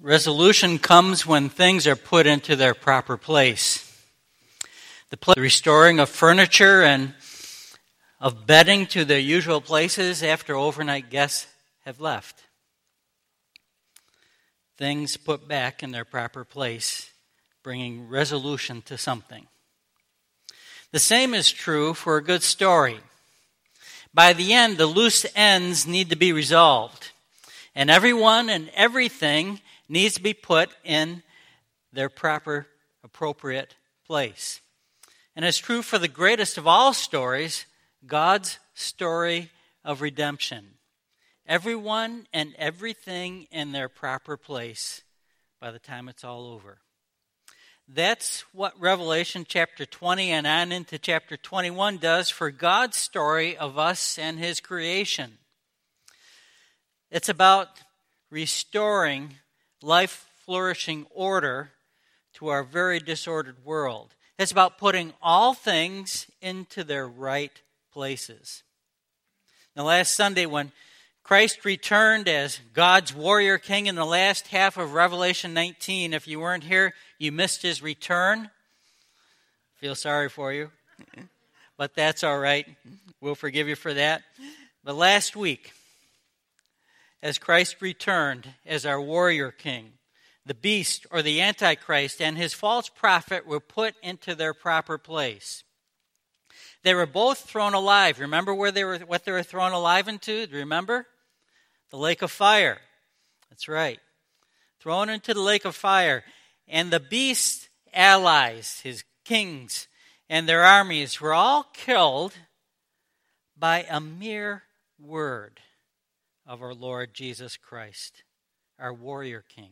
Resolution comes when things are put into their proper place. The restoring of furniture and of bedding to their usual places after overnight guests have left. Things put back in their proper place, bringing resolution to something. The same is true for a good story. By the end, the loose ends need to be resolved, and everyone and everything needs to be put in their proper, appropriate place. And it's true for the greatest of all stories, God's story of redemption. Everyone and everything in their proper place by the time it's all over. That's what Revelation chapter 20 and on into chapter 21 does for God's story of us and His creation. It's about restoring life-flourishing order to our very disordered world. It's about putting all things into their right places. Now, last Sunday, when Christ returned as God's warrior king in the last half of Revelation 19, if you weren't here, you missed His return. Feel sorry for you, but that's all right. We'll forgive you for that. But last week, as Christ returned as our warrior king, the beast or the Antichrist and his false prophet were put into their proper place. They were both thrown alive. Remember what they were thrown alive into? Do you remember? The lake of fire. That's right. Thrown into the lake of fire. And the beast's allies, his kings and their armies, were all killed by a mere word of our Lord Jesus Christ, our warrior king.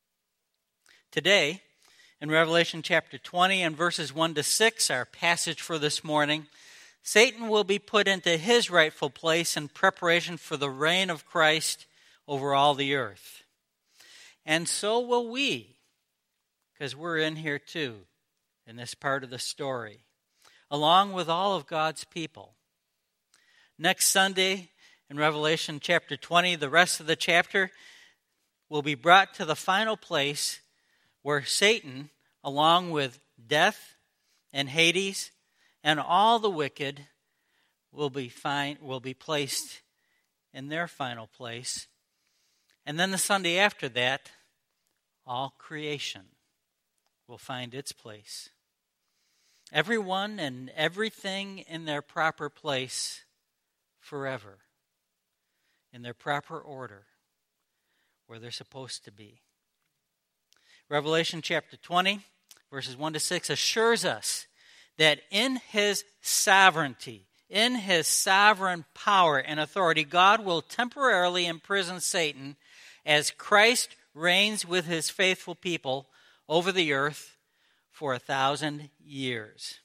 Today, in Revelation chapter 20 and verses 1 to 6, our passage for this morning, Satan will be put into his rightful place in preparation for the reign of Christ over all the earth. And so will we, because we're in here too, in this part of the story, along with all of God's people. Next Sunday, in Revelation chapter 20, the rest of the chapter will be brought to the final place where Satan, along with death and Hades and all the wicked, will be placed in their final place. And then the Sunday after that, all creation will find its place. Everyone and everything in their proper place forever, in their proper order, where they're supposed to be. Revelation chapter 20, verses 1 to 6, assures us that in His sovereignty, in His sovereign power and authority, God will temporarily imprison Satan as Christ reigns with His faithful people over the earth for 1,000 years.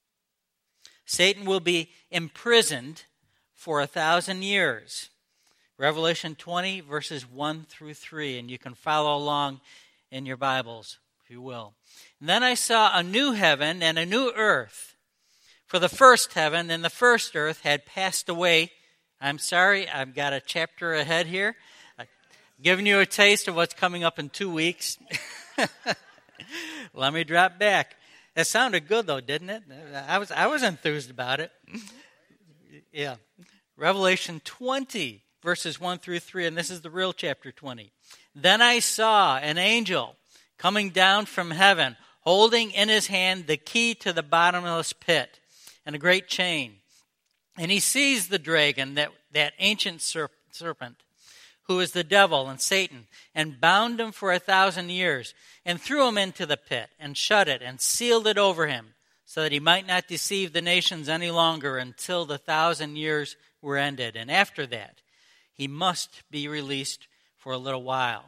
Satan will be imprisoned for 1,000 years. Revelation 20, verses 1 through 3, and you can follow along in your Bibles, if you will. And then I saw a new heaven and a new earth. For the first heaven and the first earth had passed away. I'm sorry, I've got a chapter ahead here. I'm giving you a taste of what's coming up in 2 weeks. Let me drop back. That sounded good, though, didn't it? I was enthused about it. Yeah. Revelation 20, verses 1 through 3, and this is the real chapter 20. Then I saw an angel coming down from heaven, holding in his hand the key to the bottomless pit and a great chain. And he seized the dragon, that ancient serpent, who is the devil and Satan, and bound him for 1,000 years, and threw him into the pit, and shut it, and sealed it over him, so that he might not deceive the nations any longer until the 1,000 years were ended. And after that, he must be released for a little while.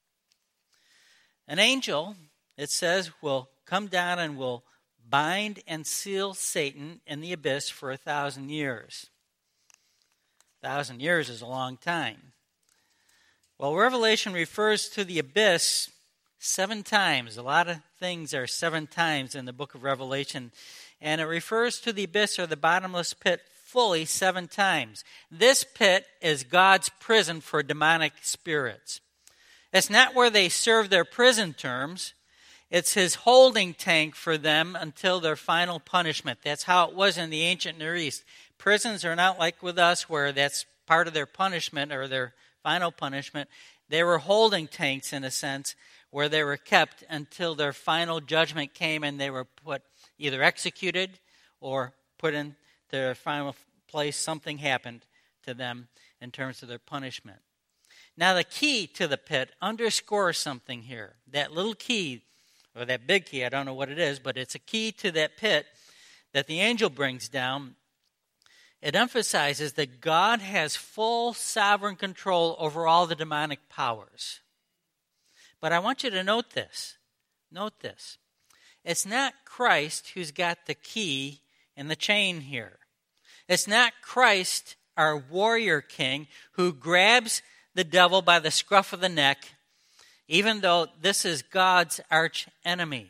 An angel, it says, will come down and will bind and seal Satan in the abyss for 1,000 years. 1,000 years is a long time. Well, Revelation refers to the abyss 7 times. A lot of things are 7 times in the book of Revelation. And it refers to the abyss or the bottomless pit fully 7 times. This pit is God's prison for demonic spirits. It's not where they serve their prison terms. It's his holding tank for them until their final punishment. That's how it was in the ancient Near East. Prisons are not like with us where that's part of their punishment or their final punishment. They were holding tanks in a sense where they were kept until their final judgment came and they were put either executed or put in their final place. Something happened to them in terms of their punishment. Now the key to the pit underscores something here. That little key, or that big key, I don't know what it is, but it's a key to that pit that the angel brings down. It emphasizes that God has full sovereign control over all the demonic powers. But I want you to note this. Note this. It's not Christ who's got the key and the chain here. It's not Christ, our warrior king, who grabs the devil by the scruff of the neck, even though this is God's arch enemy.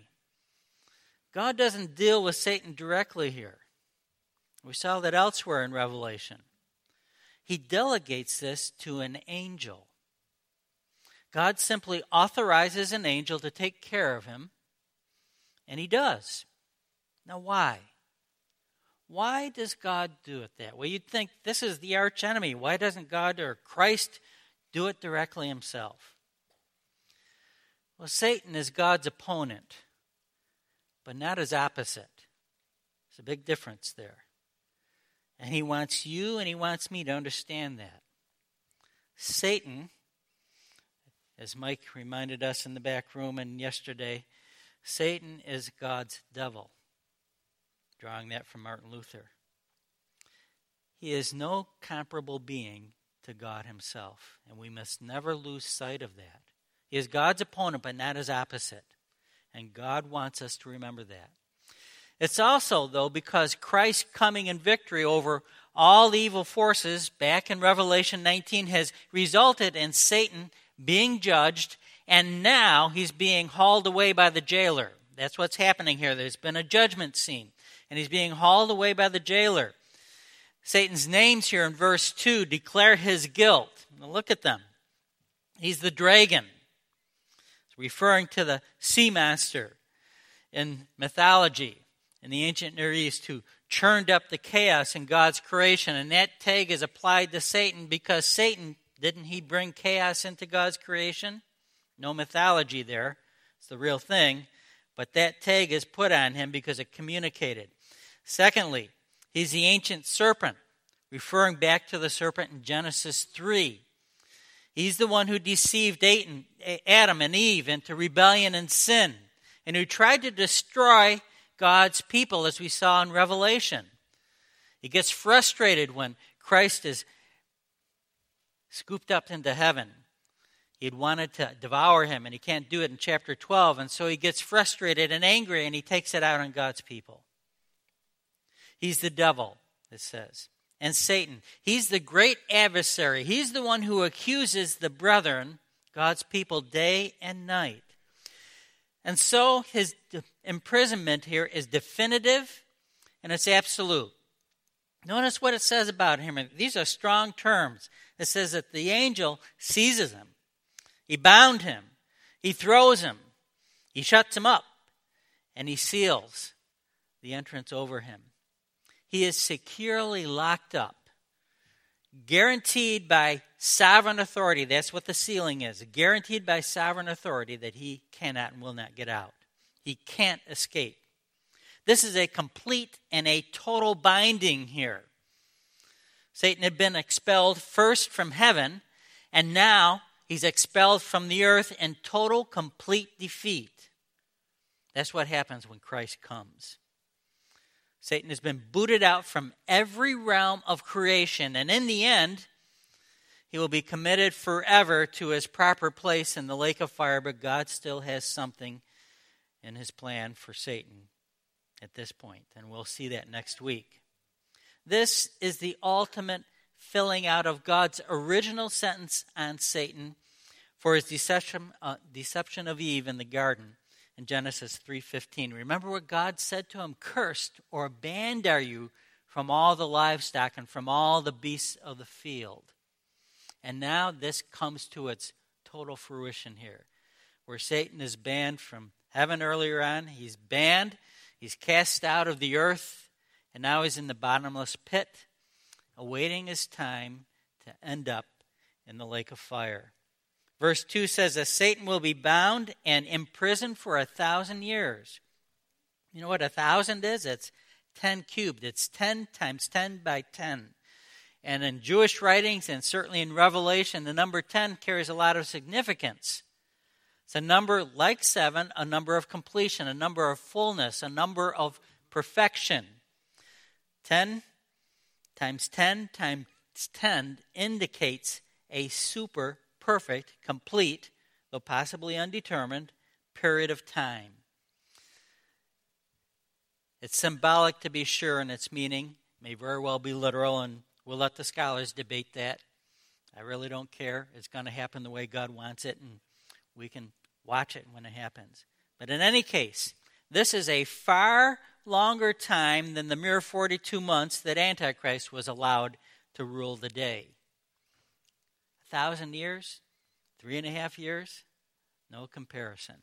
God doesn't deal with Satan directly here. We saw that elsewhere in Revelation. He delegates this to an angel. God simply authorizes an angel to take care of him, and he does. Now why? Why does God do it that way? You'd think this is the arch enemy. Why doesn't God or Christ do it directly himself? Well, Satan is God's opponent, but not his opposite. There's a big difference there. And he wants you and he wants me to understand that. Satan, as Mike reminded us in the back room and yesterday, Satan is God's devil. Drawing that from Martin Luther. He is no comparable being to God himself, and we must never lose sight of that. He is God's opponent, but not his opposite. And God wants us to remember that. It's also, though, because Christ's coming in victory over all the evil forces back in Revelation 19 has resulted in Satan being judged, and now he's being hauled away by the jailer. That's what's happening here. There's been a judgment scene, and he's being hauled away by the jailer. Satan's names here in verse 2 declare his guilt. Now look at them. He's the dragon. It's referring to the sea monster in mythology in the ancient Near East who churned up the chaos in God's creation. And that tag is applied to Satan because Satan, didn't he bring chaos into God's creation? No mythology there. It's the real thing. But that tag is put on him because it communicated. Secondly, he's the ancient serpent, referring back to the serpent in Genesis 3. He's the one who deceived Adam and Eve into rebellion and sin, and who tried to destroy God's people, as we saw in Revelation. He gets frustrated when Christ is scooped up into heaven. He'd wanted to devour him, and he can't do it in chapter 12, and so he gets frustrated and angry, and he takes it out on God's people. He's the devil, it says. And Satan, he's the great adversary. He's the one who accuses the brethren, God's people, day and night. And so his imprisonment here is definitive and it's absolute. Notice what it says about him. These are strong terms. It says that the angel seizes him. He bound him. He throws him. He shuts him up. And he seals the entrance over him. He is securely locked up, guaranteed by sovereign authority. That's what the sealing is. Guaranteed by sovereign authority that he cannot and will not get out. He can't escape. This is a complete and a total binding here. Satan had been expelled first from heaven, and now he's expelled from the earth in total, complete defeat. That's what happens when Christ comes. Satan has been booted out from every realm of creation, and in the end, he will be committed forever to his proper place in the lake of fire, but God still has something in his plan for Satan at this point, and we'll see that next week. This is the ultimate filling out of God's original sentence on Satan for his deception of Eve in the garden. In Genesis 3:15, remember what God said to him? Cursed or banned are you from all the livestock and from all the beasts of the field. And now this comes to its total fruition here, where Satan is banned from heaven earlier on. He's banned, he's cast out of the earth, and now he's in the bottomless pit, awaiting his time to end up in the lake of fire. Verse 2 says that Satan will be bound and imprisoned for 1,000 years. You know what 1,000 is? It's 10 cubed. It's 10 times 10 by 10. And in Jewish writings, and certainly in Revelation, the number 10 carries a lot of significance. It's a number like 7, a number of completion, a number of fullness, a number of perfection. 10 times 10 times 10 indicates a super perfect, complete, though possibly undetermined, period of time. It's symbolic to be sure, and its meaning may very well be literal, and we'll let the scholars debate that. I really don't care. It's going to happen the way God wants it, and we can watch it when it happens. But in any case, this is a far longer time than the mere 42 months that Antichrist was allowed to rule the day. 1,000 years, 3.5 years, no comparison.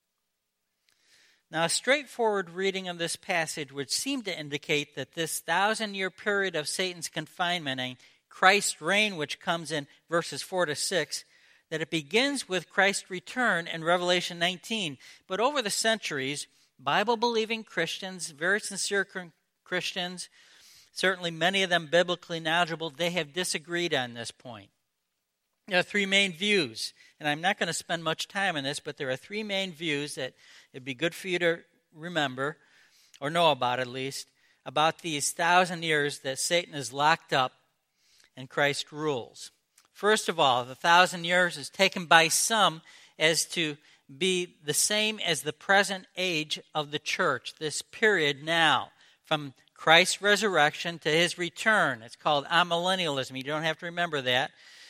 Now, a straightforward reading of this passage would seem to indicate that this 1,000-year period of Satan's confinement and Christ's reign, which comes in verses 4 to 6, that it begins with Christ's return in Revelation 19. But over the centuries, Bible-believing Christians, very sincere Christians, certainly many of them biblically knowledgeable, they have disagreed on this point. There are three main views, and I'm not going to spend much time on this, but there are three main views that it'd be good for you to remember, or know about at least, about these 1,000 years that Satan is locked up and Christ rules. First of all, the 1,000 years is taken by some as to be the same as the present age of the church, this period now, from Christ's resurrection to his return. It's called amillennialism. You don't have to remember that.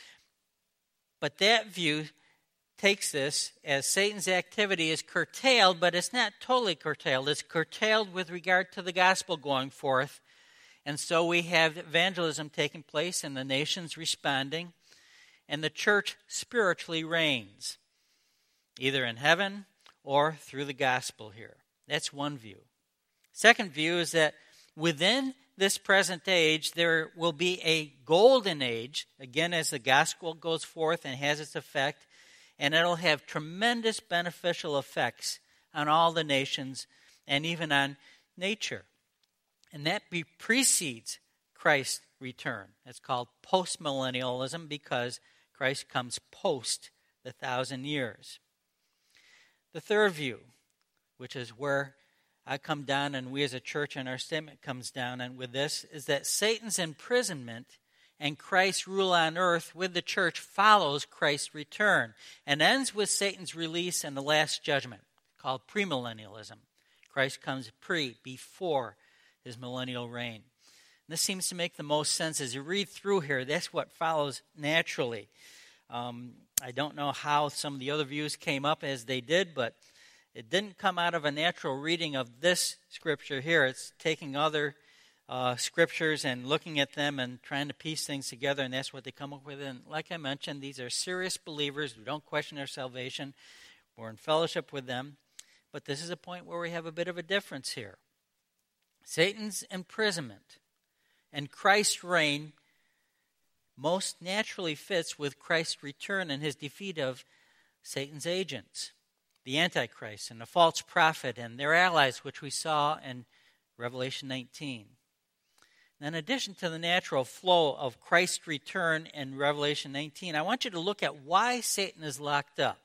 But that view takes this as Satan's activity is curtailed, but it's not totally curtailed. It's curtailed with regard to the gospel going forth. And so we have evangelism taking place and the nations responding, and the church spiritually reigns, either in heaven or through the gospel here. That's one view. Second view is that within this present age, there will be a golden age, again, as the gospel goes forth and has its effect, and it'll have tremendous beneficial effects on all the nations and even on nature. And that precedes Christ's return. It's called postmillennialism because Christ comes post the 1,000 years. The third view, which is where I come down and we as a church and our statement comes down and with this, is that Satan's imprisonment and Christ's rule on earth with the church follows Christ's return and ends with Satan's release in the last judgment, called premillennialism. Christ comes before his millennial reign. And this seems to make the most sense. As you read through here, that's what follows naturally. I don't know how some of the other views came up as they did, but it didn't come out of a natural reading of this scripture here. It's taking other scriptures and looking at them and trying to piece things together, and that's what they come up with. And like I mentioned, these are serious believers who don't question their salvation. We're in fellowship with them. But this is a point where we have a bit of a difference here. Satan's imprisonment and Christ's reign most naturally fits with Christ's return and his defeat of Satan's agents, the Antichrist and the false prophet and their allies, which we saw in Revelation 19. And in addition to the natural flow of Christ's return in Revelation 19, I want you to look at why Satan is locked up.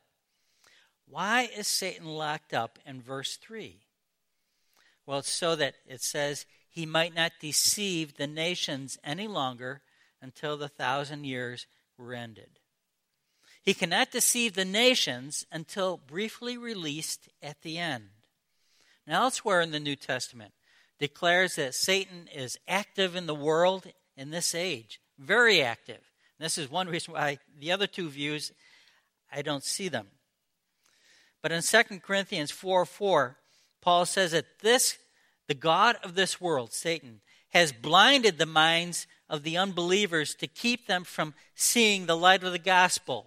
Why is Satan locked up in verse 3? Well, it's so that it says he might not deceive the nations any longer until the 1,000 years were ended. He cannot deceive the nations until briefly released at the end. Now, elsewhere in the New Testament, declares that Satan is active in the world in this age, very active. And this is one reason why the other two views, I don't see them. But in 2 Corinthians 4:4, Paul says that the God of this world, Satan, has blinded the minds of the unbelievers to keep them from seeing the light of the gospel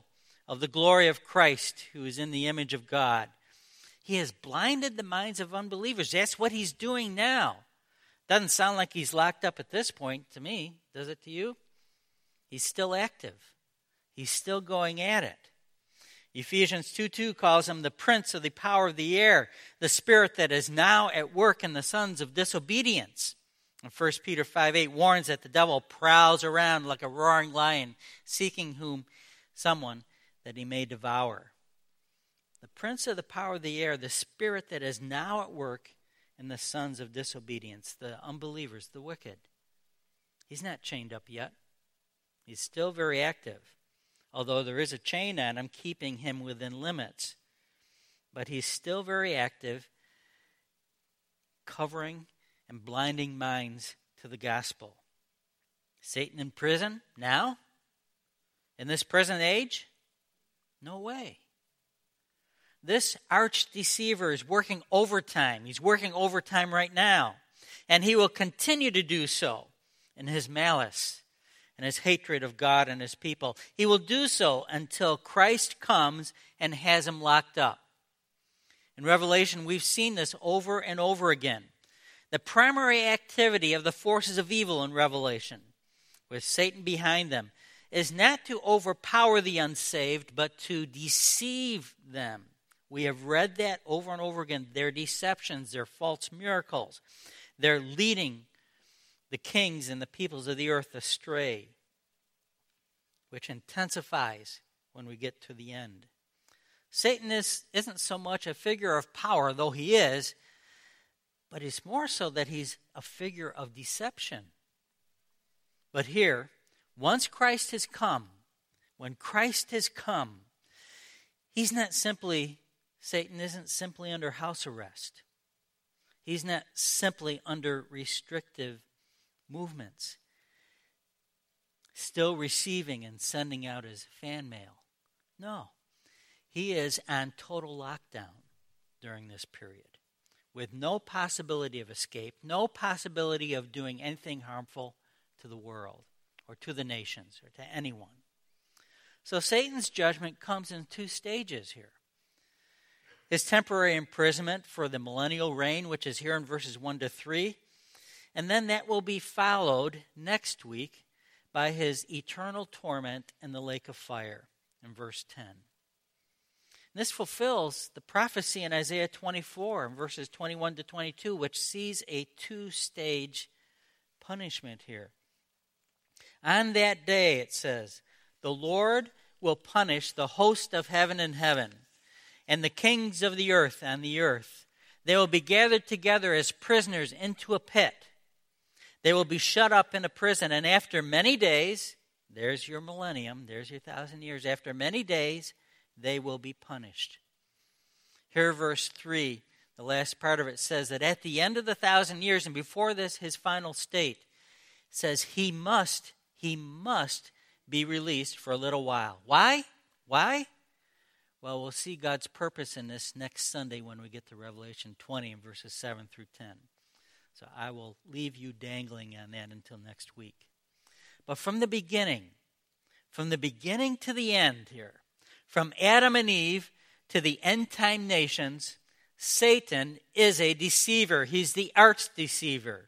of the glory of Christ, who is in the image of God. He has blinded the minds of unbelievers. That's what he's doing now. Doesn't sound like he's locked up at this point to me, does it to you? He's still active. He's still going at it. Ephesians 2:2 calls him the prince of the power of the air, the spirit that is now at work in the sons of disobedience. And 1 Peter 5:8 warns that the devil prowls around like a roaring lion, seeking someone that he may devour. The prince of the power of the air, the spirit that is now at work in the sons of disobedience, the unbelievers, the wicked. He's not chained up yet. He's still very active, although there is a chain on him keeping him within limits. But he's still very active, covering and blinding minds to the gospel. Satan in prison now? In this present age? No way. This arch deceiver is working overtime. He's working overtime right now. And he will continue to do so in his malice and his hatred of God and his people. He will do so until Christ comes and has him locked up. In Revelation, we've seen this over and over again. The primary activity of the forces of evil in Revelation, with Satan behind them, is not to overpower the unsaved, but to deceive them. We have read that over and over again. Their deceptions, their false miracles. They're leading the kings and the peoples of the earth astray, which intensifies when we get to the end. Satan isn't so much a figure of power, though he is, but it's more so that he's a figure of deception. But here, once Christ has come, when Christ has come, Satan isn't simply under house arrest. He's not simply under restrictive movements, still receiving and sending out his fan mail. No, he is on total lockdown during this period, with no possibility of escape, no possibility of doing anything harmful to the world or to the nations or to anyone. So Satan's judgment comes in two stages here. His temporary imprisonment for the millennial reign, which is here in verses 1-3, and then that will be followed next week by his eternal torment in the lake of fire in verse 10. And this fulfills the prophecy in Isaiah 24 in verses 21-22, which sees a two-stage punishment here. On that day, it says, the Lord will punish the host of heaven and the kings of the earth on the earth. They will be gathered together as prisoners into a pit. They will be shut up in a prison, and after many days, there's your millennium, there's your 1,000 years, after many days, they will be punished. Here, verse 3, the last part of it says that at the end of the 1,000 years, and before this, his final state, says he must be released for a little while. Why? Well, we'll see God's purpose in this next Sunday when we get to Revelation 20 and verses 7-10. So I will leave you dangling on that until next week. But from the beginning to the end here, from Adam and Eve to the end-time nations, Satan is a deceiver. He's the arch-deceiver.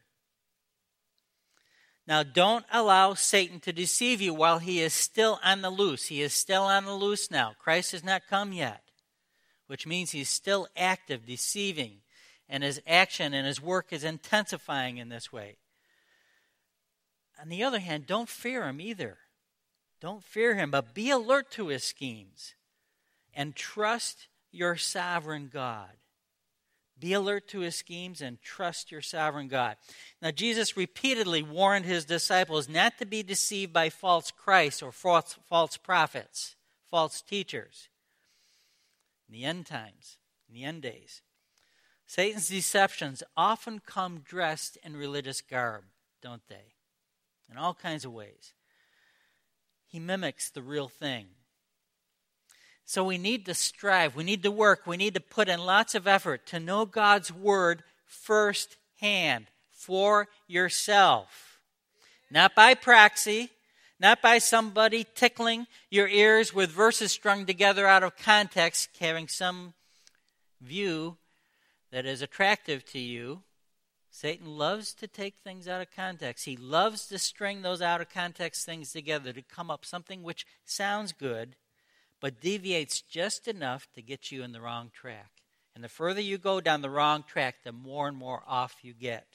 Now, don't allow Satan to deceive you while he is still on the loose. He is still on the loose now. Christ has not come yet, which means he's still active, deceiving, and his action and his work is intensifying in this way. On the other hand, don't fear him either. Don't fear him, but be alert to his schemes and trust your sovereign God. Be alert to his schemes and trust your sovereign God. Now, Jesus repeatedly warned his disciples not to be deceived by false Christs or false prophets, false teachers. In the end times, in the end days, Satan's deceptions often come dressed in religious garb, don't they? In all kinds of ways. He mimics the real thing. So we need to strive, we need to work, we need to put in lots of effort to know God's word firsthand for yourself. Not by proxy, not by somebody tickling your ears with verses strung together out of context, having some view that is attractive to you. Satan loves to take things out of context. He loves to string those out of context things together to come up something which sounds good, but deviates just enough to get you in the wrong track. And the further you go down the wrong track, the more and more off you get.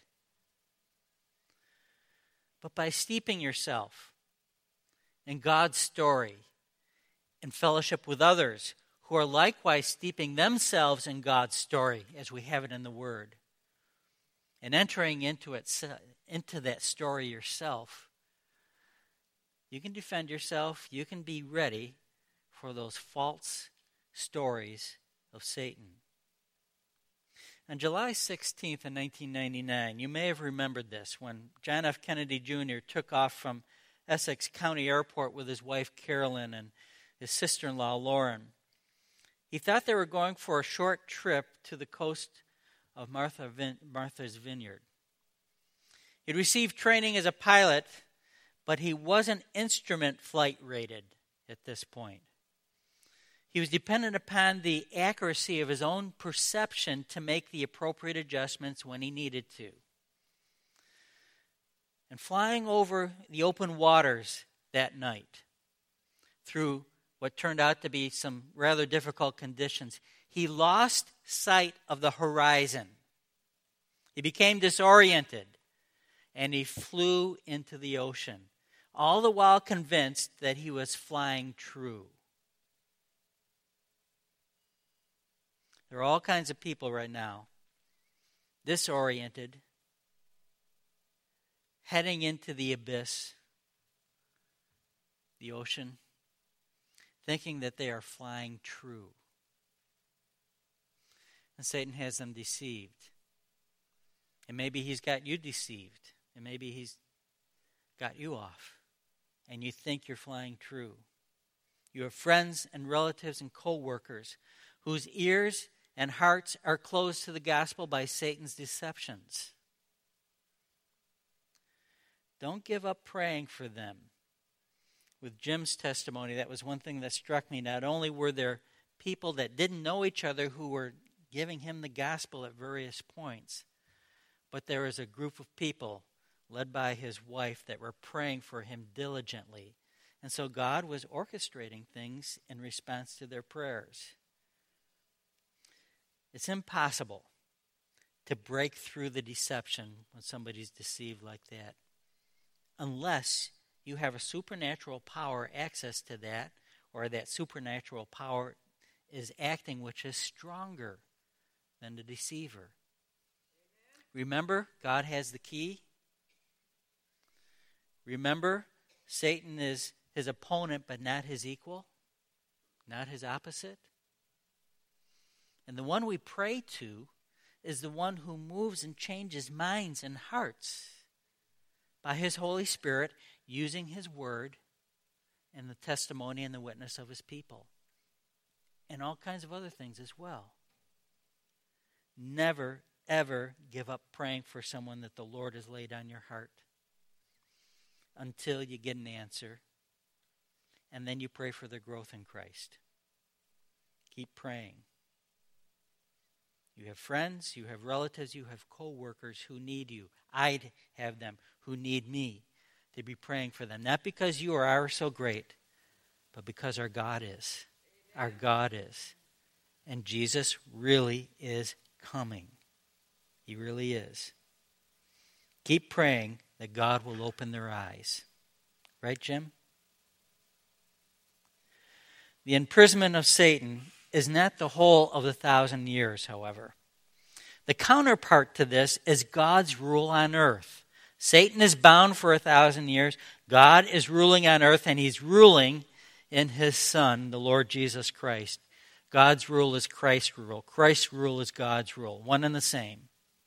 But by steeping yourself in God's story, in fellowship with others who are likewise steeping themselves in God's story, as we have it in the Word, and entering into that story yourself, you can defend yourself. You can be ready for those false stories of Satan. On July 16th of 1999, you may have remembered this, when John F. Kennedy Jr. took off from Essex County Airport with his wife Carolyn and his sister-in-law Lauren. He thought they were going for a short trip to the coast of Martha's Vineyard. He'd received training as a pilot, but he wasn't instrument flight rated at this point. He was dependent upon the accuracy of his own perception to make the appropriate adjustments when he needed to. And flying over the open waters that night, through what turned out to be some rather difficult conditions, he lost sight of the horizon. He became disoriented, and he flew into the ocean, all the while convinced that he was flying true. There are all kinds of people right now, disoriented, heading into the abyss, the ocean, thinking that they are flying true. And Satan has them deceived. And maybe he's got you deceived. And maybe he's got you off. And you think you're flying true. You have friends and relatives and co-workers whose ears and hearts are closed to the gospel by Satan's deceptions. Don't give up praying for them. With Jim's testimony, that was one thing that struck me. Not only were there people that didn't know each other who were giving him the gospel at various points, but there was a group of people led by his wife that were praying for him diligently. And so God was orchestrating things in response to their prayers. It's impossible to break through the deception when somebody's deceived like that, unless you have a supernatural power access to that, or that supernatural power is acting which is stronger than the deceiver. Remember, God has the key. Remember, Satan is his opponent but not his equal, not his opposite. And the one we pray to is the one who moves and changes minds and hearts by his Holy Spirit, using his word and the testimony and the witness of his people. And all kinds of other things as well. Never, ever give up praying for someone that the Lord has laid on your heart until you get an answer. And then you pray for their growth in Christ. Keep praying. You have friends, you have relatives, you have co-workers who need you. I'd have them who need me to be praying for them. Not because you or I are so great, but because our God is. Our God is. And Jesus really is coming. He really is. Keep praying that God will open their eyes. Right, Jim? The imprisonment of Satan is not the whole of the 1,000 years, however. The counterpart to this is God's rule on earth. Satan is bound for 1,000 years. God is ruling on earth, and he's ruling in his Son, the Lord Jesus Christ. God's rule is Christ's rule. Christ's rule is God's rule. One and the same.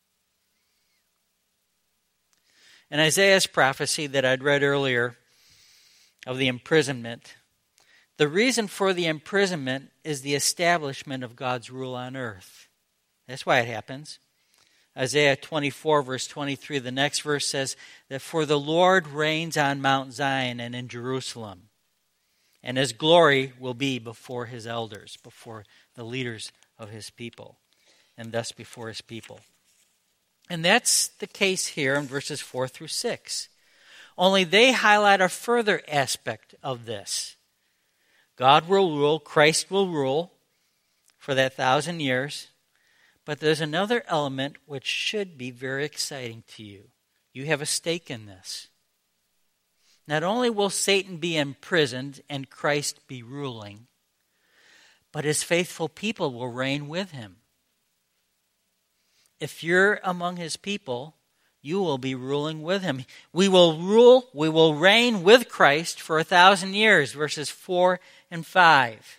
In Isaiah's prophecy that I'd read earlier of the imprisonment, the reason for the imprisonment is the establishment of God's rule on earth. That's why it happens. Isaiah 24, verse 23, the next verse says that for the Lord reigns on Mount Zion and in Jerusalem, and his glory will be before his elders, before the leaders of his people, and thus before his people. And that's the case here in verses 4 through 6. Only they highlight a further aspect of this. God will rule, Christ will rule for that 1,000 years. But there's another element which should be very exciting to you. You have a stake in this. Not only will Satan be imprisoned and Christ be ruling, but his faithful people will reign with him. If you're among his people, you will be ruling with him. We will reign with Christ for 1,000 years, verses 4 and 5.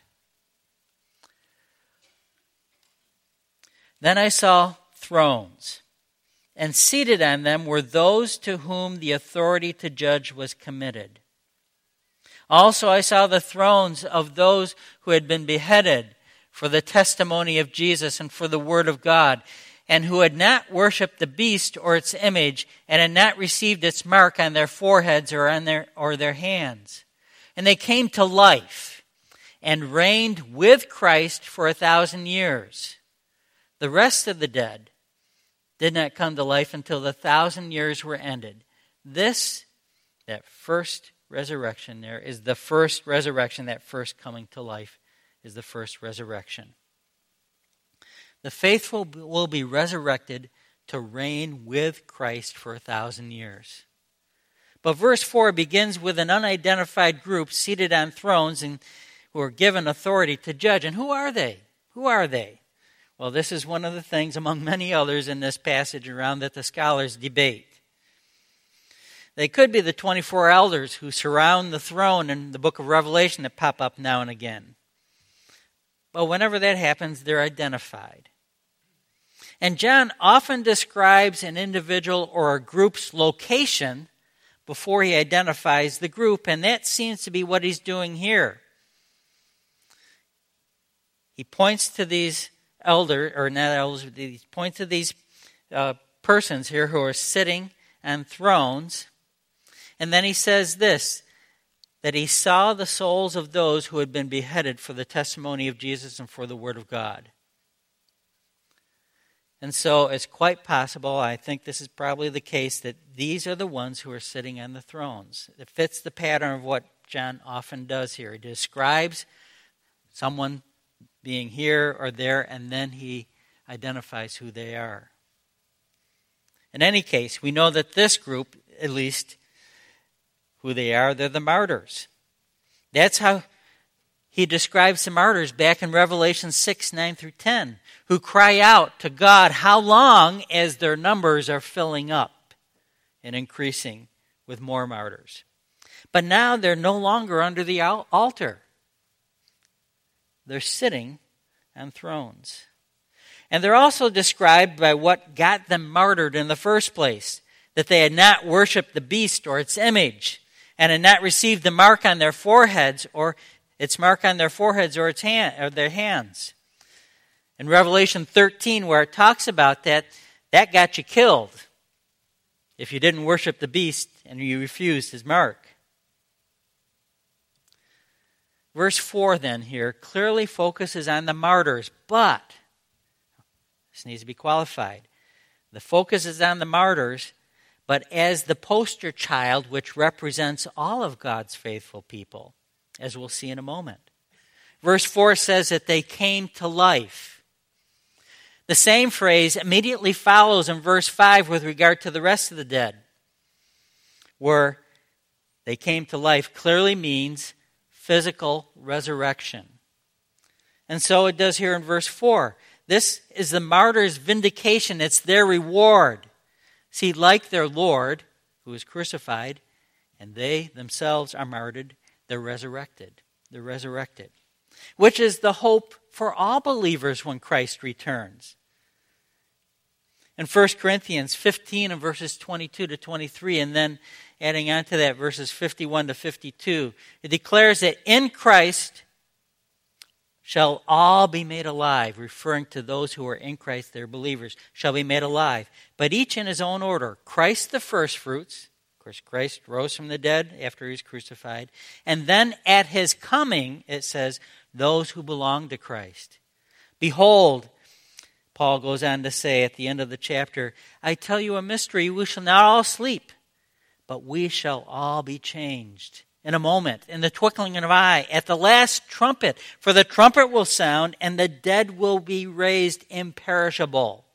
Then I saw thrones, and seated on them were those to whom the authority to judge was committed. Also I saw the thrones of those who had been beheaded for the testimony of Jesus and for the word of God, and who had not worshipped the beast or its image, and had not received its mark on their foreheads or on their hands. And they came to life and reigned with Christ for 1,000 years. The rest of the dead did not come to life until the 1,000 years were ended. That first resurrection there, is the first resurrection. That first coming to life is the first resurrection. The faithful will be resurrected to reign with Christ for 1,000 years. But verse 4 begins with an unidentified group seated on thrones and who are given authority to judge. And who are they? Who are they? Well, this is one of the things among many others in this passage around that the scholars debate. They could be the 24 elders who surround the throne in the book of Revelation that pop up now and again. But whenever that happens, they're identified. And John often describes an individual or a group's location before he identifies the group, and that seems to be what he's doing here. He points to these he points to these persons here who are sitting on thrones, and then he says this, that he saw the souls of those who had been beheaded for the testimony of Jesus and for the word of God. And so it's quite possible, I think this is probably the case, that these are the ones who are sitting on the thrones. It fits the pattern of what John often does here. He describes someone being here or there, and then he identifies who they are. In any case, we know that this group, at least who they are, they're the martyrs. That's how he describes the martyrs back in Revelation 6, 9 through 10, who cry out to God how long as their numbers are filling up and increasing with more martyrs. But now they're no longer under the altar. They're sitting on thrones. And they're also described by what got them martyred in the first place, that they had not worshipped the beast or its image, and had not received the mark on their foreheads or its mark on their foreheads or their hands. In Revelation 13, where it talks about that got you killed if you didn't worship the beast and you refused his mark. Verse 4 then here clearly focuses on the martyrs, but this needs to be qualified. The focus is on the martyrs, but as the poster child which represents all of God's faithful people, as we'll see in a moment. Verse 4 says that they came to life. The same phrase immediately follows in verse 5 with regard to the rest of the dead, where they came to life clearly means physical resurrection. And so it does here in verse 4. This is the martyr's vindication. It's their reward. See, like their Lord, who was crucified, and they themselves are martyred, they're resurrected. They're resurrected. Which is the hope for all believers when Christ returns. In 1 Corinthians 15 and verses 22 to 23, and then adding on to that verses 51 to 52, it declares that in Christ shall all be made alive, referring to those who are in Christ, they're believers, shall be made alive. But each in his own order. Christ the firstfruits. Of course, Christ rose from the dead after he was crucified. And then at his coming, it says, those who belong to Christ. Behold, Paul goes on to say at the end of the chapter, I tell you a mystery, we shall not all sleep, but we shall all be changed. In a moment, in the twinkling of an eye, at the last trumpet. For the trumpet will sound, and the dead will be raised imperishable.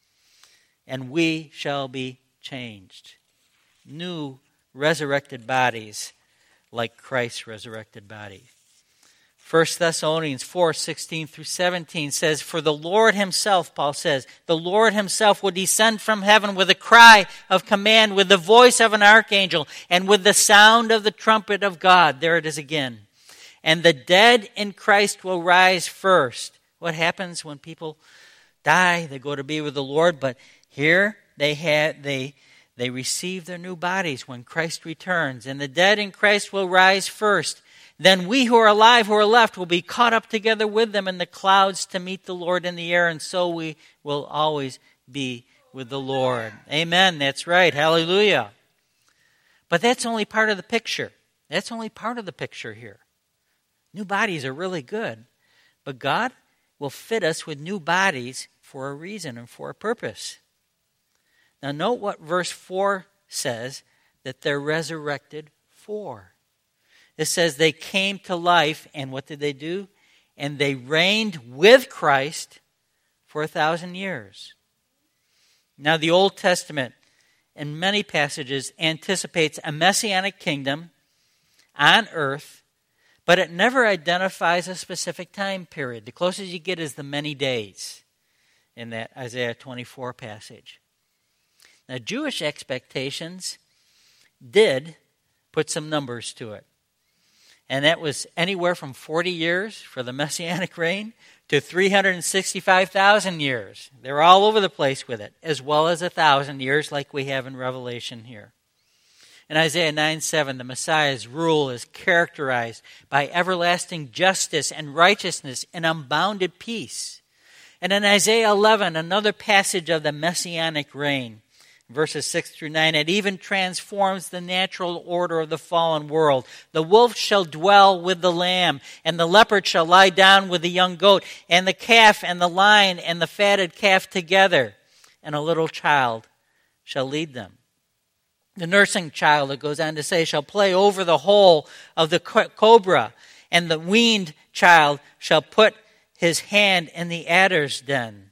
And we shall be changed. New resurrected bodies, like Christ's resurrected body. 1 Thessalonians 4:16 through 17 says, for the Lord himself, Paul says, the Lord himself will descend from heaven with a cry of command, with the voice of an archangel, and with the sound of the trumpet of God. There it is again. And the dead in Christ will rise first. What happens when people die? They go to be with the Lord, but here they receive their new bodies when Christ returns. And the dead in Christ will rise first. Then we who are alive, who are left, will be caught up together with them in the clouds to meet the Lord in the air, and so we will always be with the Lord. Amen. That's right. Hallelujah. But that's only part of the picture. That's only part of the picture here. New bodies are really good, but God will fit us with new bodies for a reason and for a purpose. Now note what verse 4 says that they're resurrected for. It says they came to life, and what did they do? And they reigned with Christ for 1,000 years. Now the Old Testament, in many passages, anticipates a messianic kingdom on earth, but it never identifies a specific time period. The closest you get is the many days in that Isaiah 24 passage. Now Jewish expectations did put some numbers to it. And that was anywhere from 40 years for the Messianic reign to 365,000 years. They're all over the place with it, as well as 1,000 years like we have in Revelation here. In Isaiah 9:7, the Messiah's rule is characterized by everlasting justice and righteousness and unbounded peace. And in Isaiah 11, another passage of the Messianic reign, verses 6 through 9, it even transforms the natural order of the fallen world. The wolf shall dwell with the lamb, and the leopard shall lie down with the young goat, and the calf and the lion and the fatted calf together, and a little child shall lead them. The nursing child, it goes on to say, shall play over the hole of the cobra, and the weaned child shall put his hand in the adder's den.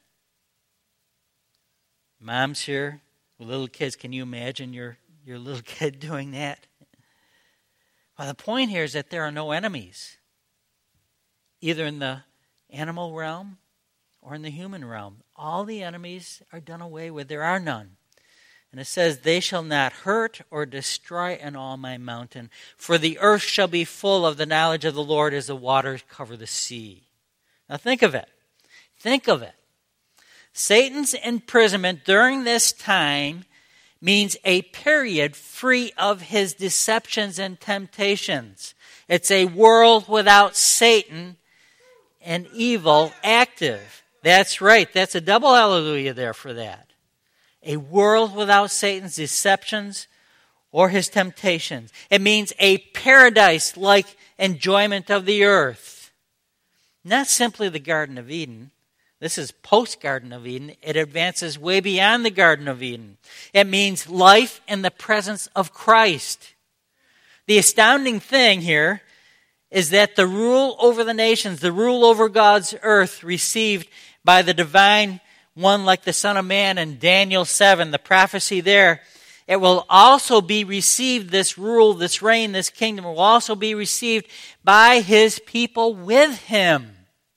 Moms here, little kids, can you imagine your little kid doing that? Well, the point here is that there are no enemies, either in the animal realm or in the human realm. All the enemies are done away with. There are none. And it says, they shall not hurt or destroy in all my mountain, for the earth shall be full of the knowledge of the Lord as the waters cover the sea. Now think of it. Think of it. Satan's imprisonment during this time means a period free of his deceptions and temptations. It's a world without Satan and evil active. That's right. That's a double hallelujah there for that. A world without Satan's deceptions or his temptations. It means a paradise-like enjoyment of the earth. Not simply the Garden of Eden. This is post-Garden of Eden. It advances way beyond the Garden of Eden. It means life in the presence of Christ. The astounding thing here is that the rule over the nations, the rule over God's earth received by the divine one like the Son of Man in Daniel 7, the prophecy there, it will also be received, this rule, this reign, this kingdom will also be received by his people with him.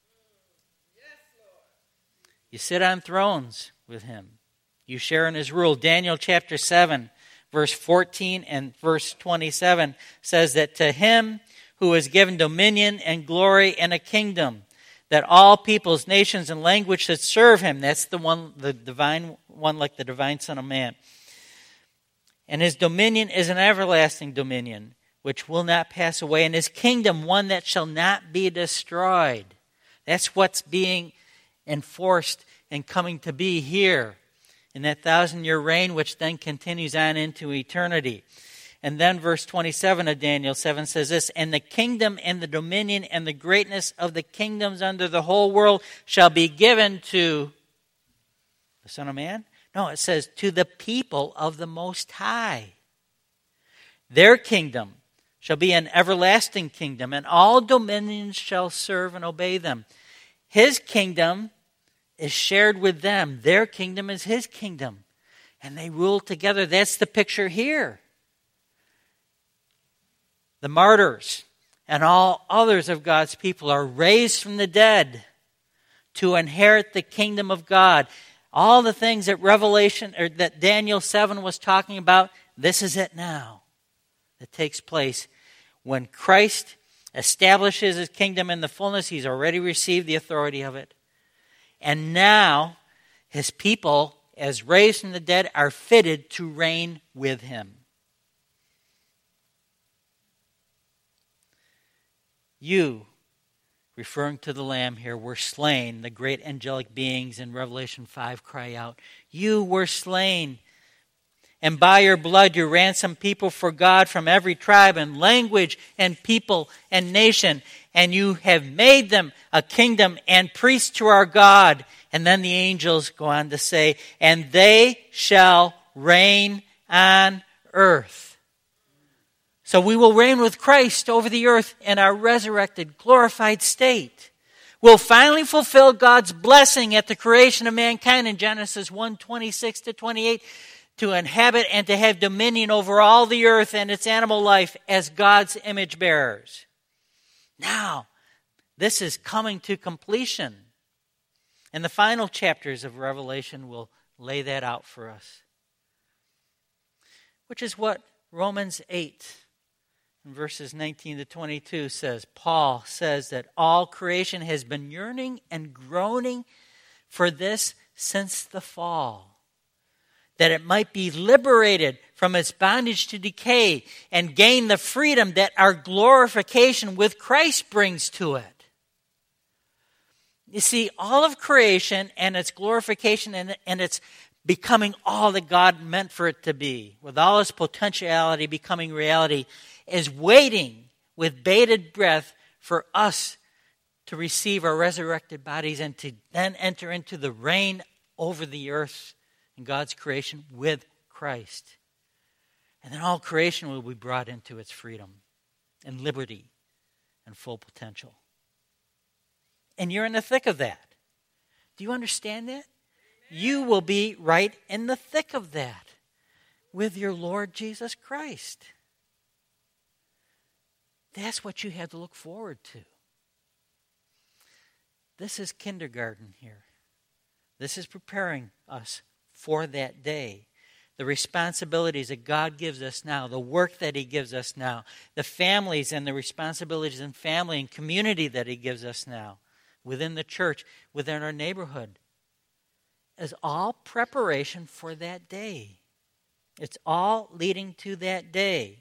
You sit on thrones with him. You share in his rule. Daniel chapter 7, verse 14 and verse 27 says that to him who is given dominion and glory and a kingdom, that all peoples, nations, and language should serve him. That's the one, the divine one, like the divine Son of Man. And his dominion is an everlasting dominion, which will not pass away, and his kingdom one that shall not be destroyed. That's what's being enforced and coming to be here in that 1,000-year reign, which then continues on into eternity. And then verse 27 of Daniel 7 says this, "And the kingdom and the dominion and the greatness of the kingdoms under the whole world shall be given to the Son of Man?" No, it says to the people of the Most High. Their kingdom shall be an everlasting kingdom, and all dominions shall serve and obey them. His kingdom is shared with them. Their kingdom is his kingdom. And they rule together. That's the picture here. The martyrs and all others of God's people are raised from the dead to inherit the kingdom of God. All the things that Daniel 7 was talking about, this is it now. That takes place when Christ establishes his kingdom in the fullness. He's already received the authority of it. And now his people, as raised from the dead, are fitted to reign with him. You, referring to the Lamb here, were slain. The great angelic beings in Revelation 5 cry out, "You were slain. And by your blood you ransomed people for God from every tribe and language and people and nation. And you have made them a kingdom and priests to our God." And then the angels go on to say, "And they shall reign on earth." So we will reign with Christ over the earth in our resurrected, glorified state. We'll finally fulfill God's blessing at the creation of mankind in Genesis 1:26-28, to inhabit and to have dominion over all the earth and its animal life as God's image bearers. Now, this is coming to completion. And the final chapters of Revelation will lay that out for us. Which is what Romans 8 in verses 19-22 says. Paul says that all creation has been yearning and groaning for this since the fall, that it might be liberated from its bondage to decay and gain the freedom that our glorification with Christ brings to it. You see, all of creation and its glorification and its becoming all that God meant for it to be, with all its potentiality becoming reality, is waiting with bated breath for us to receive our resurrected bodies and to then enter into the reign over the earth and God's creation with Christ. And then all creation will be brought into its freedom and liberty and full potential. And you're in the thick of that. Do you understand that? You will be right in the thick of that with your Lord Jesus Christ. That's what you have to look forward to. This is kindergarten here. This is preparing us for that day. The responsibilities that God gives us now, the work that he gives us now, the families and the responsibilities in family and community that he gives us now, within the church, within our neighborhood, is all preparation for that day. It's all leading to that day.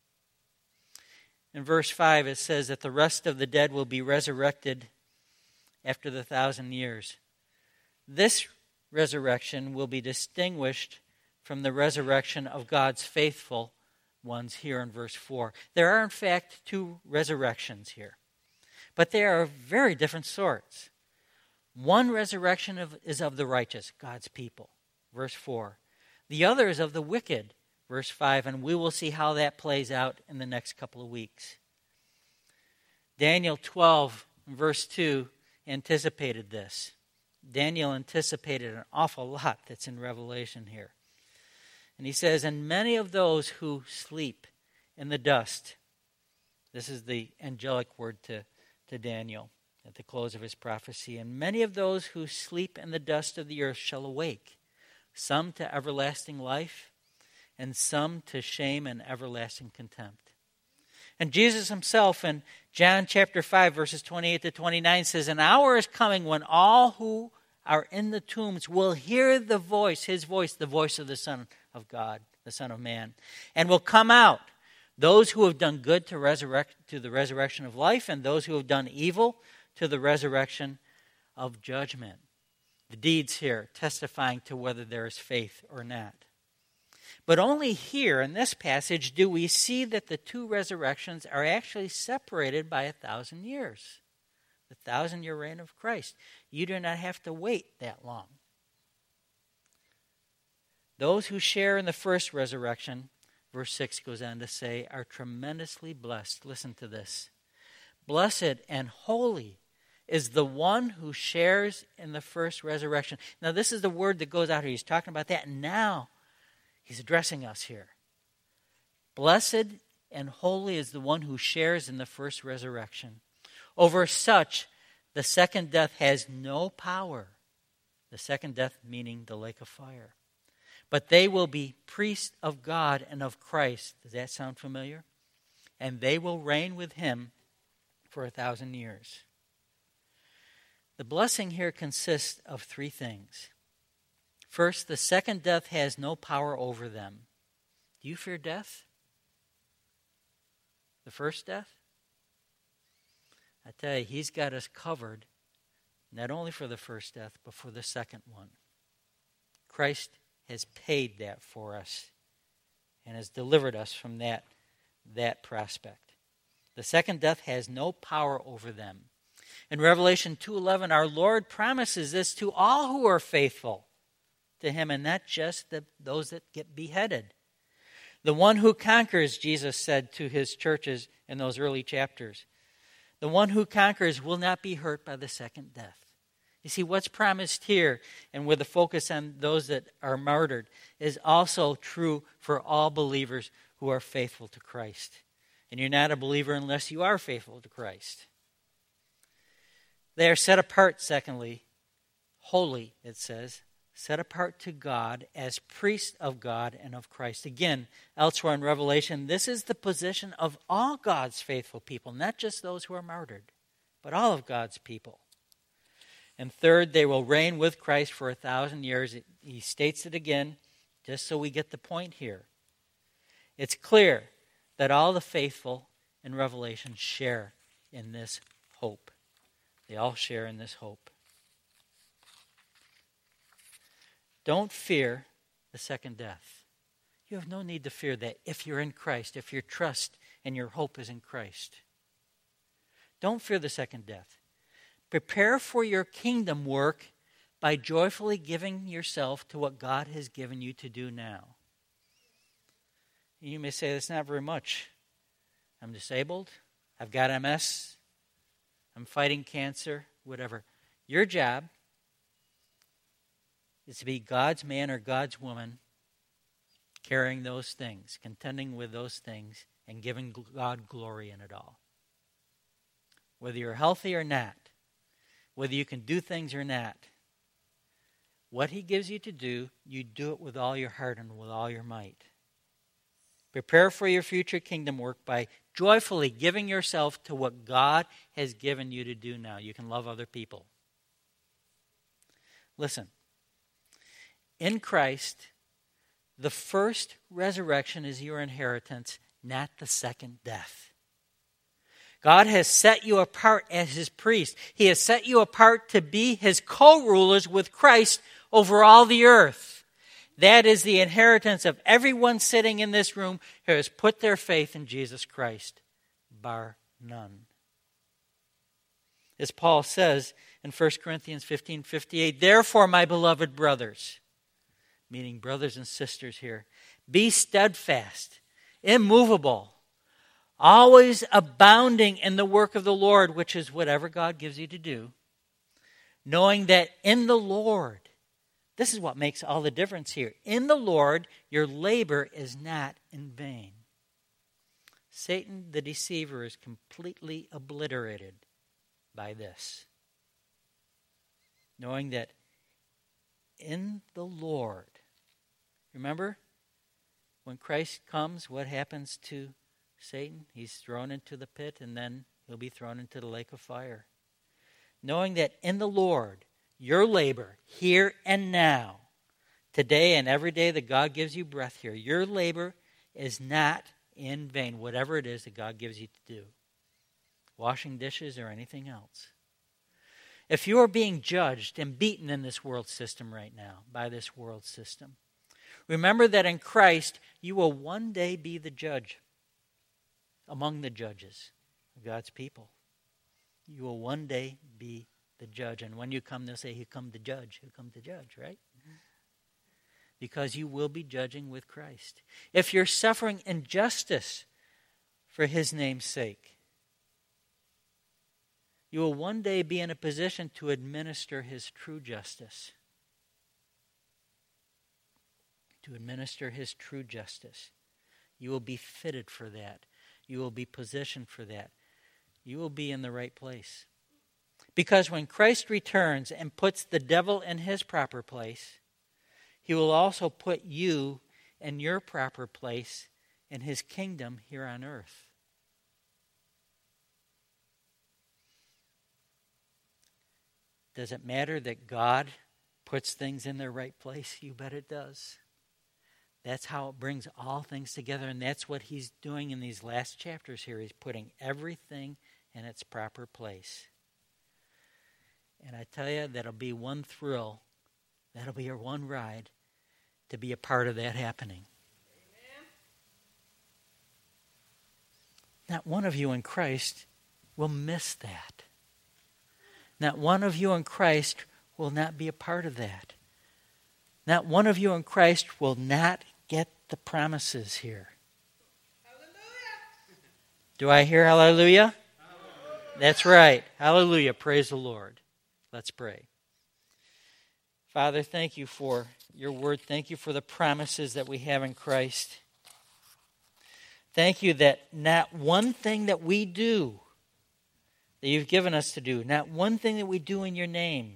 In verse 5, it says that the rest of the dead will be resurrected after the 1,000 years. This resurrection will be distinguished from the resurrection of God's faithful ones here in verse 4. There are, in fact, two resurrections here, but they are of very different sorts. One resurrection is of the righteous, God's people, verse 4. The other is of the wicked, verse 5, and we will see how that plays out in the next couple of weeks. Daniel 12, verse 2, anticipated this. Daniel anticipated an awful lot that's in Revelation here. And he says, "And many of those who sleep in the dust," this is the angelic word to Daniel at the close of his prophecy, "and many of those who sleep in the dust of the earth shall awake, some to everlasting life, and some to shame and everlasting contempt." And Jesus himself in John chapter 5, verses 28-29 says, "An hour is coming when all who are in the tombs will hear the voice, his voice, the voice of the Son of God, the Son of Man, and will come out, those who have done good to the resurrection of life, and those who have done evil to the resurrection of judgment. The deeds here testifying to whether there is faith or not. But only here in this passage do we see that the two resurrections are actually separated by 1,000 years. The 1,000-year reign of Christ. You do not have to wait that long. Those who share in the first resurrection, verse 6 goes on to say, are tremendously blessed. Listen to this. Blessed and holy is the one who shares in the first resurrection. Now, this is the word that goes out here. He's talking about that. And now, he's addressing us here. Blessed and holy is the one who shares in the first resurrection. Over such, the second death has no power. The second death meaning the lake of fire. But they will be priests of God and of Christ. Does that sound familiar? And they will reign with him for 1,000 years. The blessing here consists of three things. First, the second death has no power over them. Do you fear death? The first death? I tell you, he's got us covered, not only for the first death, but for the second one. Christ has paid that for us and has delivered us from that prospect. The second death has no power over them. In Revelation 2:11, our Lord promises this to all who are faithful to him, and not just those that get beheaded. The one who conquers, Jesus said to his churches in those early chapters, the one who conquers will not be hurt by the second death. You see, what's promised here, and with the focus on those that are martyred, is also true for all believers who are faithful to Christ. And you're not a believer unless you are faithful to Christ. They are set apart, secondly, holy, it says, set apart to God as priests of God and of Christ. Again, elsewhere in Revelation, this is the position of all God's faithful people, not just those who are martyred, but all of God's people. And third, they will reign with Christ for 1,000 years. He states it again, just so we get the point here. It's clear that all the faithful in Revelation share in this hope. They all share in this hope. Don't fear the second death. You have no need to fear that if you're in Christ, if your trust and your hope is in Christ. Don't fear the second death. Prepare for your kingdom work by joyfully giving yourself to what God has given you to do now. You may say, that's not very much. I'm disabled. I've got MS. I'm fighting cancer, whatever. Your job is to be God's man or God's woman carrying those things, contending with those things, and giving God glory in it all. Whether you're healthy or not, whether you can do things or not, what he gives you to do, you do it with all your heart and with all your might. Prepare for your future kingdom work by joyfully giving yourself to what God has given you to do now. You can love other people. Listen, in Christ, the first resurrection is your inheritance, not the second death. God has set you apart as his priest. He has set you apart to be his co-rulers with Christ over all the earth. That is the inheritance of everyone sitting in this room who has put their faith in Jesus Christ, bar none. As Paul says in 1 Corinthians 15:58, therefore, my beloved brothers, meaning brothers and sisters here, be steadfast, immovable, always abounding in the work of the Lord, which is whatever God gives you to do, knowing that in the Lord, this is what makes all the difference here. In the Lord, your labor is not in vain. Satan, the deceiver, is completely obliterated by this. Knowing that in the Lord, remember, when Christ comes, what happens to Satan? He's thrown into the pit, and then he'll be thrown into the lake of fire. Knowing that in the Lord, your labor here and now, today and every day that God gives you breath here, your labor is not in vain, whatever it is that God gives you to do. Washing dishes or anything else. if you are being judged and beaten in this world system right now, by this world system, remember that in Christ you will one day be the judge among the judges of God's people. You will one day be the judge. And when you come, they'll say, here come the judge. Here come the judge, right? Because you will be judging with Christ. If you're suffering injustice for his name's sake, you will one day be in a position to administer his true justice. To administer his true justice. You will be fitted for that. You will be positioned for that. You will be in the right place. Because when Christ returns and puts the devil in his proper place, he will also put you in your proper place in his kingdom here on earth. Does it matter that God puts things in their right place? You bet it does. That's how it brings all things together, and that's what he's doing in these last chapters here. He's putting everything in its proper place. And I tell you, that'll be one thrill. That'll be your one ride to be a part of that happening. Amen. Not one of you in Christ will miss that. Not one of you in Christ will not be a part of that. Not one of you in Christ will not get the promises here. Hallelujah. Do I hear hallelujah? Hallelujah. That's right. Hallelujah. Praise the Lord. Let's pray. Father, thank you for your word. Thank you for the promises that we have in Christ. Thank you that not one thing that we do, that you've given us to do, not one thing that we do in your name,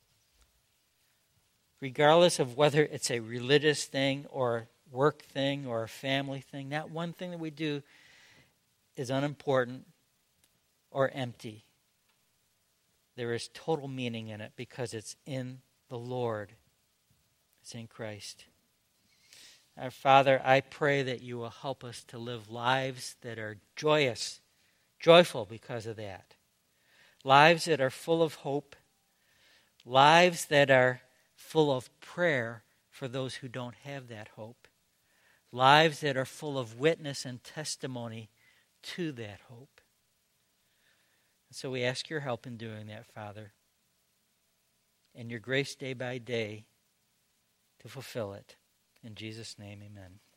regardless of whether it's a religious thing or a work thing or a family thing, not one thing that we do is unimportant or empty. There is total meaning in it because it's in the Lord. It's in Christ. Our Father, I pray that you will help us to live lives that are joyous, joyful because of that. Lives that are full of hope. Lives that are full of prayer for those who don't have that hope. Lives that are full of witness and testimony to that hope. So we ask your help in doing that, Father, and your grace day by day to fulfill it. In Jesus' name, amen.